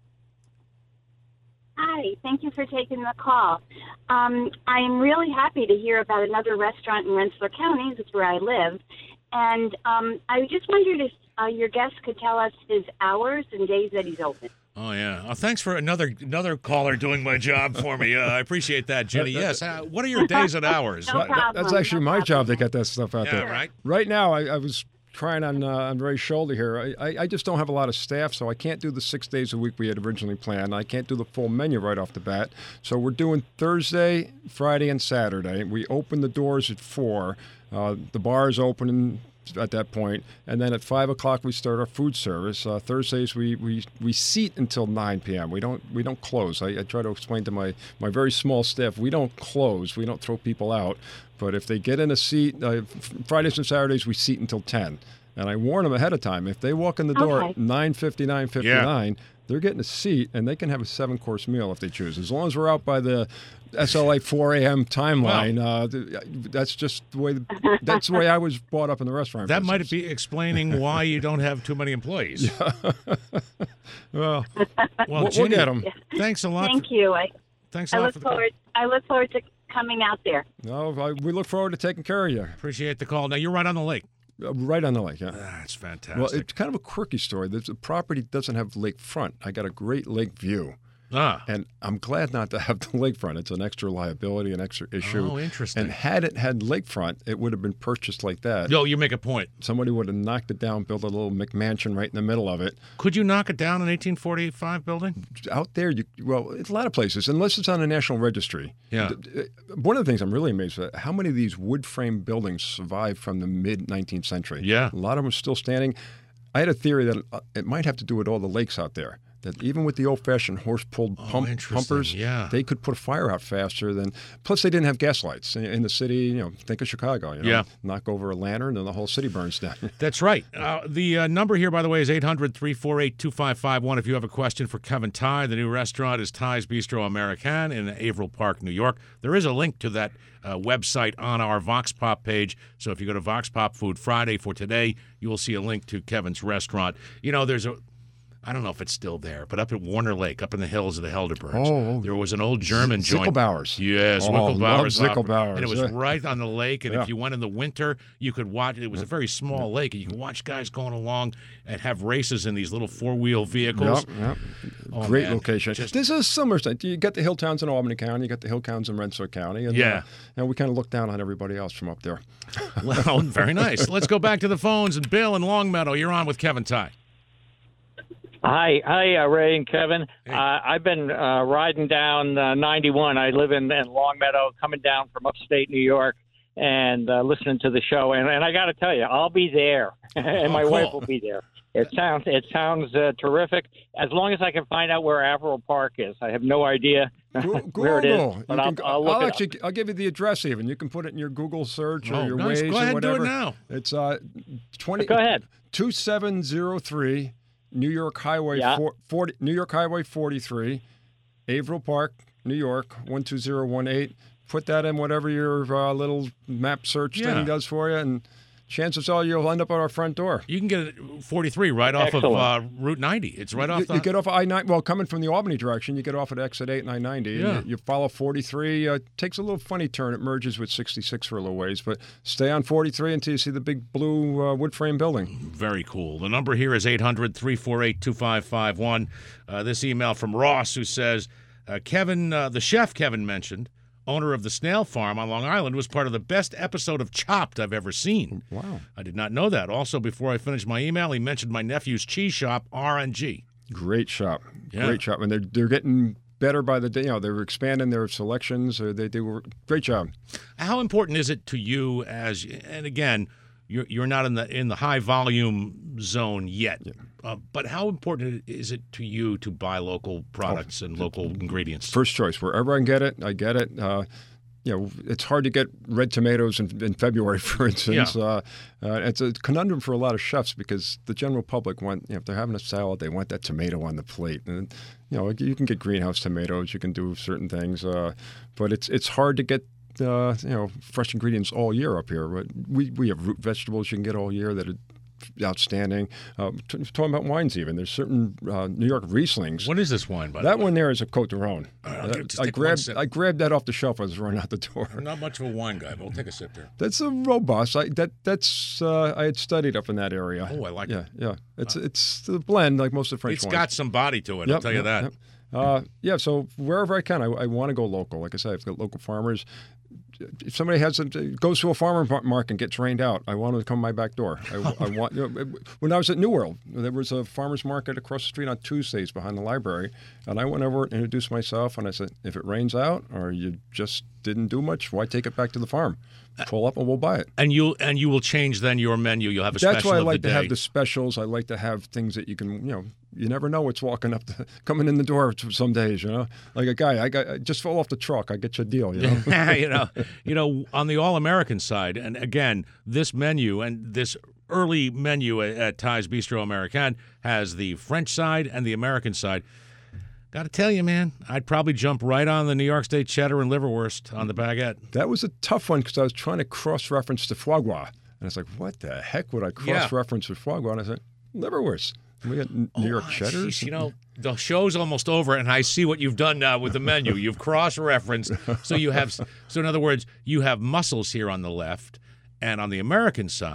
Hi, thank you for taking the call. Um, I'm really happy to hear about another restaurant in Rensselaer County. That's where I live. And um, I just wondered if uh, your guest could tell us his hours and days that he's open. Oh, yeah. Oh, thanks for another another caller doing my job for me. Uh, I appreciate that, Ginny. Yes. Uh, what are your days and hours? No That- that- problem, that's actually no my problem. job to get that stuff out Yeah, there. right. Right now, I, I was crying on uh, on Ray's shoulder here. I, I, I just don't have a lot of staff, so I can't do the six days a week we had originally planned. I can't do the full menu right off the bat. So we're doing Thursday, Friday, and Saturday. We open the doors at four. Uh, the bar is opening at that point, and then at five o'clock we start our food service. Uh, Thursdays we, we we seat until nine p.m. We don't we don't close. I, I try to explain to my my very small staff we don't close. We don't throw people out. But if they get in a seat, uh, Fridays and Saturdays we seat until ten. And I warn them ahead of time. If they walk in the door Okay. at nine fifty, nine fifty-nine, they're getting a seat, and they can have a seven-course meal if they choose. As long as we're out by the S L A four a.m. timeline, uh, th- that's just the way that's the way I was brought up in the restaurant That might business. be explaining why you don't have too many employees. Well, Well, we'll, Ginny, we'll get them. thanks a lot. Thank for, you. I, Thanks a I lot look for the call. forward. I look forward to coming out there. No, I, we look forward to taking care of you. Appreciate the call. Now, you're right on the lake. Uh, right on the lake, yeah. That's fantastic. Well, it's kind of a quirky story. The the property doesn't have lakefront. I got a great lake view. Ah. And I'm glad not to have the lakefront. It's an extra liability, an extra issue. Oh, interesting. And had it had lakefront, it would have been purchased like that. No, you make a point. Somebody would have knocked it down, built a little McMansion right in the middle of it. Could you knock it down, an eighteen forty-five building? Out there, you well, it's a lot of places, unless it's on a national registry. Yeah. One of the things I'm really amazed at, how many of these wood frame buildings survived from the mid-nineteenth century. Yeah. A lot of them are still standing. I had a theory that it might have to do with all the lakes out there. That even with the old-fashioned horse-pulled Oh, pump, interesting. pumpers, Yeah. they could put a fire out faster than. Plus, they didn't have gas lights in, in the city. You know, think of Chicago. You know, Yeah. knock over a lantern and the whole city burns down. That's right. Uh, the uh, number here, by the way, is eight hundred, three four eight, two five five one. If you have a question for Kevin Tighe, the new restaurant is Tighe's Bistro American in Averill Park, New York. There is a link to that uh, website on our Vox Pop page. So if you go to Vox Pop Food Friday for today, you will see a link to Kevin's restaurant. You know, there's a. I don't know if it's still there, but up at Warner Lake, up in the hills of the Helderbergs, Oh, there was an old German joint. Zickelbauer's. Yes, Oh, Zickelbauer's. love opera. Zickelbauer's. And it was Yeah. right on the lake, and Yeah. if you went in the winter, you could watch. It was a very small lake, and you could watch guys going along and have races in these little four-wheel vehicles. Yep, yep. Oh, Great man. location. Just- this is similar. To, you got the hill towns in Albany County, you got the hill towns in Rensselaer County. And, Yeah. Uh, and we kind of look down on everybody else from up there. Well, very nice. Let's go back to the phones. And Bill in Longmeadow, you're on with Kevin Tighe. Hi, hi, uh, Ray and Kevin. Hey. Uh, I've been uh, riding down uh, ninety-one. I live in, in Longmeadow, coming down from upstate New York, and uh, listening to the show. And, and I got to tell you, I'll be there, and Oh, my cool. wife will be there. It sounds it sounds uh, terrific. As long as I can find out where Averill Park is, I have no idea Go- where it is. Google. But You I'll, can- I'll look it up. actually, I'll give you the address even. You can put it in your Google search or Oh, your nice. Waze Go or ahead and do it whatever. now. It's uh, twenty. Go ahead. Two seven zero three, New York Highway Yeah. four, forty, New York Highway forty-three, Averill Park, New York one two zero one eight. Put that in whatever your uh, little map search Yeah. thing does for you, and chances are you'll end up at our front door. You can get it forty-three right off Excellent. of uh, Route ninety. It's right off You, the. you get off I nine. Well, coming from the Albany direction, you get off at exit eight and I ninety. Yeah. And you, you follow forty-three. Uh, takes a little funny turn. It merges with sixty-six for a little ways, but stay on forty-three until you see the big blue uh, wood frame building. Very cool. The number here is eight hundred, three four eight, two five five one. Uh, this email from Ross, who says, uh, Kevin, uh, the chef Kevin mentioned, owner of the Snail Farm on Long Island, was part of the best episode of Chopped I've ever seen. Wow. I did not know that. Also, before I finished my email, he mentioned my nephew's cheese shop, R and G. Great shop. Yeah. Great shop. And they're, they're getting better by the day. You know, they're expanding their selections. Or they do a great job. How important is it to you as, and again, you're you're not in the in the high volume zone yet, uh, but how important is it to you to buy local products and local ingredients? First choice. Wherever I can get it, I get it. Uh, you know, it's hard to get red tomatoes in, in February, for instance. Yeah. Uh, uh, it's a conundrum for a lot of chefs because the general public want, you know, if they're having a salad, they want that tomato on the plate. And, you know, you can get greenhouse tomatoes, you can do certain things, uh, but it's it's hard to get, uh, you know, fresh ingredients all year up here. But we, we have root vegetables you can get all year that are outstanding. Uh, t- talking about wines even. There's certain uh, New York Rieslings. What is this wine, by the That way? one there is a Cote de Rhone. right, I'll Uh, just I take one grabbed sip. I grabbed that off the shelf as I was running out the door. I'm not much of a wine guy, but we'll take a sip here. That's a robust. I, that that's uh, I had studied up in that area. Oh, I like yeah, it. Yeah, it's it's the blend like most of the French It's wines. got some body to it, I'll Yep, tell you yep, that. yep. Uh, yeah, so wherever I can, I, I want to go local. Like I said, I've got local farmers. If somebody has a, goes to a farmer market and gets rained out, I want them to come to my back door. I, I want. You know, when I was at New World, there was a farmers market across the street on Tuesdays behind the library, and I went over and introduced myself, and I said, if it rains out or you just didn't do much, why take it back to the farm? Pull up and we'll buy it. And you and you will change then your menu. You'll have a That's special why I of like the to day. have the specials. I like to have things that you can, you know, you never know what's walking up, the, coming in the door some days, you know. Like a guy, I got I just fall off the truck. I get you a deal, you know. you know, you know, on the All-American side, and again, this menu and this early menu at, at Tighe's Bistro American has the French side and the American side. Got to tell you, man, I'd probably jump right on the New York State cheddar and liverwurst on the baguette. That was a tough one because I was trying to cross-reference to foie gras. And I was like, what the heck would I cross-reference with foie gras? And I said, liverwurst. We got New Oh, York cheddars. geez, you know, the show's almost over, and I see what you've done now with the menu. You've cross-referenced. So you have, so in other words, you have mussels here on the left, and on the American side,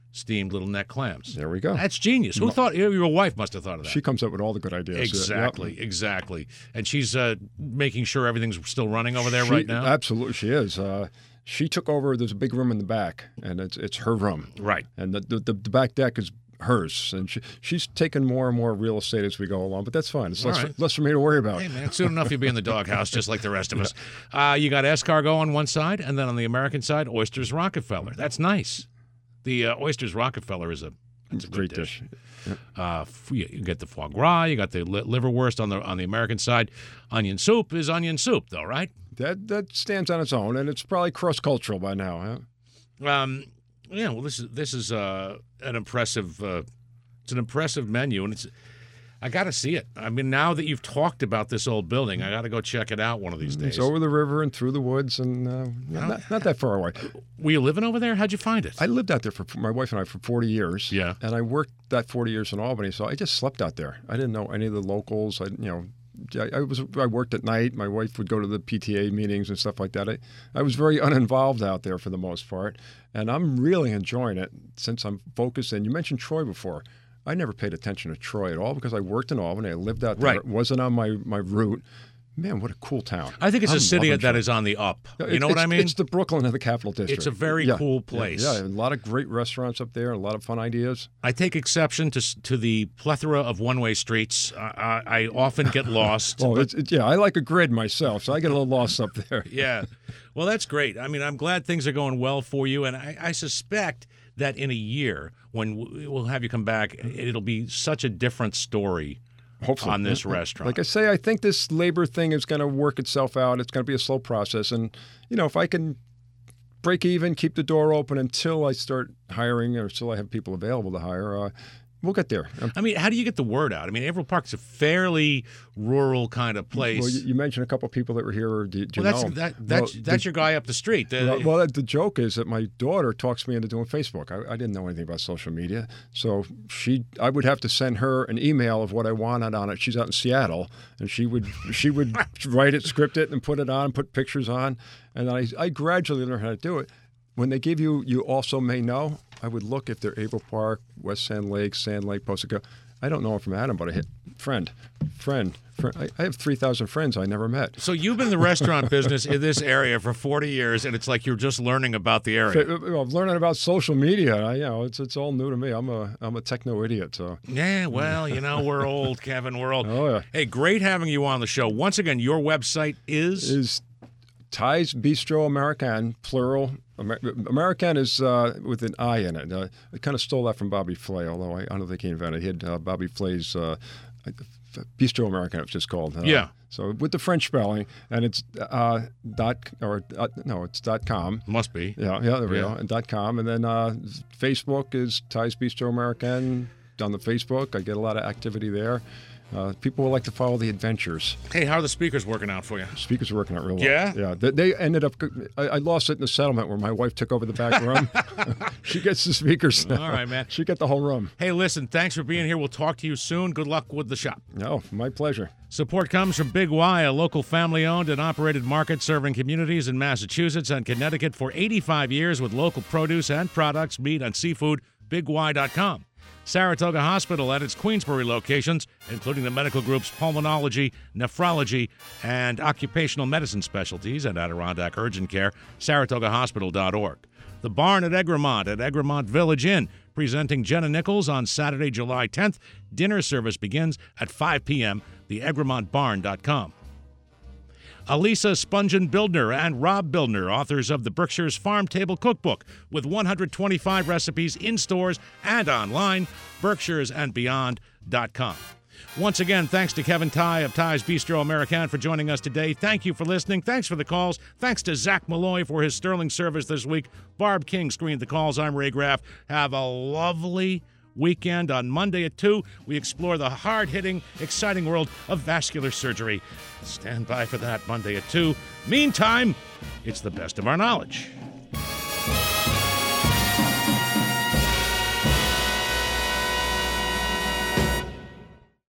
steamed little neck clams. There we go. That's genius. Who thought? Your wife must have thought of that. She comes up with all the good ideas. Exactly, Yep. exactly. And she's uh, making sure everything's still running over there She- right now? Absolutely, she is. Uh, she took over. There's a big room in the back, and it's it's her room. Right. And the the, the back deck is hers, and she, she's taking more and more real estate as we go along. But that's fine. It's less, All right. less for me to worry about. Hey, man, soon enough you'll be in the doghouse just like the rest of us. Uh, you got escargot on one side, and then on the American side, oysters Rockefeller. That's nice. The uh, oysters Rockefeller is a, that's a good Great dish. dish. Uh, f- you you get the foie gras, you got the li- liverwurst on the on the American side. Onion soup is onion soup, though, right? That that stands on its own, and it's probably cross-cultural by now. Huh? Um, yeah. Well, this is this is uh, an impressive. Uh, it's an impressive menu, and it's. I got to see it. I mean, now that you've talked about this old building, I got to go check it out one of these days. It's over the river and through the woods, and uh, not, not that far away. Were you living over there? How'd you find it? I lived out there for my wife and I for forty years. Yeah. And I worked that forty years in Albany, so I just slept out there. I didn't know any of the locals. I, you know, I, I was I worked at night. My wife would go to the P T A meetings and stuff like that. I, I was very uninvolved out there for the most part, and I'm really enjoying it since I'm focused. And you mentioned Troy before. I never paid attention to Troy at all because I worked in Albany. I lived out there. Right. It wasn't on my, my route. Man, what a cool town. I think it's I'm a city loving that Troy. is on the up. You It's- know what I it's- mean? It's the Brooklyn of the Capital District. It's a very Yeah. cool Yeah, place. Yeah, a lot of great restaurants up there, a lot of fun ideas. I take exception to s- to the plethora of one-way streets. I, I, I often get lost. Well, but- it's, it, yeah, I like a grid myself, so I get a little lost up there. yeah. Well, that's great. I mean, I'm glad things are going well for you, and I, I suspect that in a year, when w- we'll have you come back, it'll be such a different story Hopefully. on this Yeah. restaurant. Like I say, I think this labor thing is going to work itself out. It's going to be a slow process. And, you know, if I can break even, keep the door open until I start hiring or until I have people available to hire, uh, we'll get there. Um, I mean, how do you get the word out? I mean, Averill Park is a fairly rural kind of place. Well, you, you mentioned a couple of people that were here. Do, do well, you that's know that, them? that's Well, that's the- your guy up the street. The- Well, well, the joke is that my daughter talks me into doing Facebook. I, I didn't know anything about social media, so she, I would have to send her an email of what I wanted on it. She's out in Seattle, and she would she would write it, script it, and put it on, put pictures on, and I, I gradually learned how to do it. When they give you, you also may know. I would look if they're Averill Park, West Sand Lake, Sand Lake, Posica. I don't know them from Adam, but I hit friend, friend, friend. I, I have three thousand friends I never met. So you've been in the restaurant business in this area for forty years, and it's like you're just learning about the area. I'm learning about social media. I, you know, it's it's all new to me. I'm a I'm a techno idiot. So Yeah, well, you know, we're old, Kevin. We're old. Oh, yeah. Hey, great having you on the show. Once again, your website is is Ty's Bistro American, plural. Amer- American is uh, with an I in it. Uh, I kind of stole that from Bobby Flay, although I, I don't think he invented it. He had uh, Bobby Flay's uh, Bistro American, it's just called. Uh, Yeah. So with the French spelling, and it's uh, dot or uh, no, it's dot com. Must be. Yeah, yeah, there we Yeah. go. And dot com, and then uh, Facebook is Ty's Bistro American. On the Facebook, I get a lot of activity there. Uh, people will like to follow the adventures. Hey, how are the speakers working out for you? Speakers are working out real well. Yeah? Yeah. They, they ended up, I, I lost it in the settlement where my wife took over the back room. She gets the speakers now. All right, man. She got the whole room. Hey, listen, thanks for being here. We'll talk to you soon. Good luck with the shop. No, my pleasure. Support comes from Big Y, a local family-owned and operated market serving communities in Massachusetts and Connecticut for eighty-five years with local produce and products, meat and seafood. big y dot com. Saratoga Hospital at its Queensbury locations, including the medical group's pulmonology, nephrology, and occupational medicine specialties, and Adirondack Urgent Care, saratoga hospital dot org. The Barn at Egremont at Egremont Village Inn, presenting Jenna Nichols on Saturday, July tenth. Dinner service begins at five p.m. the egremont barn dot com. Alisa Spungen Bildner and Rob Bildner, authors of the Berkshire's Farm Table Cookbook, with one hundred twenty-five recipes in stores and online, berkshires and beyond dot com. Once again, thanks to Kevin Ty of Ty's Bistro American for joining us today. Thank you for listening. Thanks for the calls. Thanks to Zach Malloy for his sterling service this week. Barb King screened the calls. I'm Ray Graff. Have a lovely weekend. On Monday at two, we explore the hard-hitting, exciting world of vascular surgery. Stand by for that Monday at two. Meantime, it's the best of our knowledge.